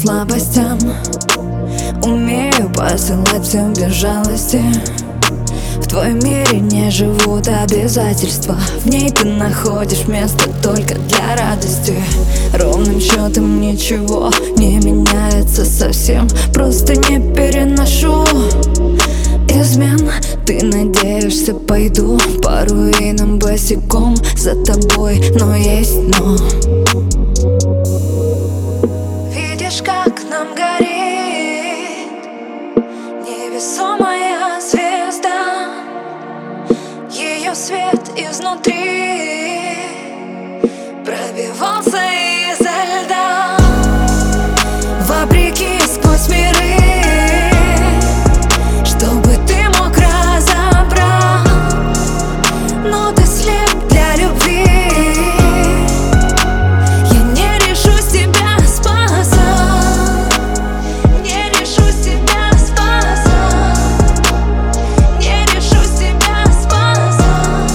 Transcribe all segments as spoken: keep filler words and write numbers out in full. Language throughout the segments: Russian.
слабостям. Умею посылать все без жалости. В твоем мире не живут обязательства. В ней ты находишь место только для радости. Ровным счетом ничего не меняется совсем. Просто не переношу измен. Ты надеешься, пойду по руинам босиком за тобой, но есть но. Видишь, как нам горит невесомая звезда. Ее свет изнутри пробивался изо льда. Вопреки сквозь миры, чтобы ты мог разобрать. Но ты слеп для любви. Я не решусь тебя спасать. Не решусь тебя спасать. Не решусь тебя спасать.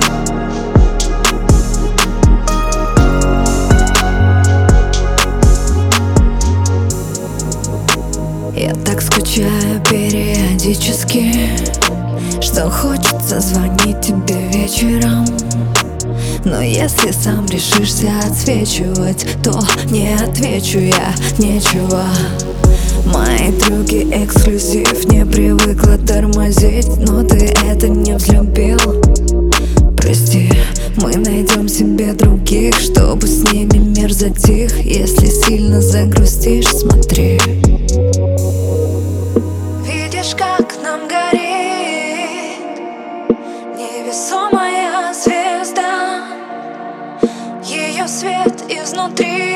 Я так скучаю периодически, что хочется звонить тебе вечером. Но если сам решишься отсвечивать, то не отвечу я нечего. Мои трюки эксклюзив, не привыкла тормозить, но ты это не взлюбил. Прости, мы найдем себе других, чтобы с ними мир затих. Если сильно загрустишь, смотри. Видишь, как нам горит невесомая звезда. Ее свет изнутри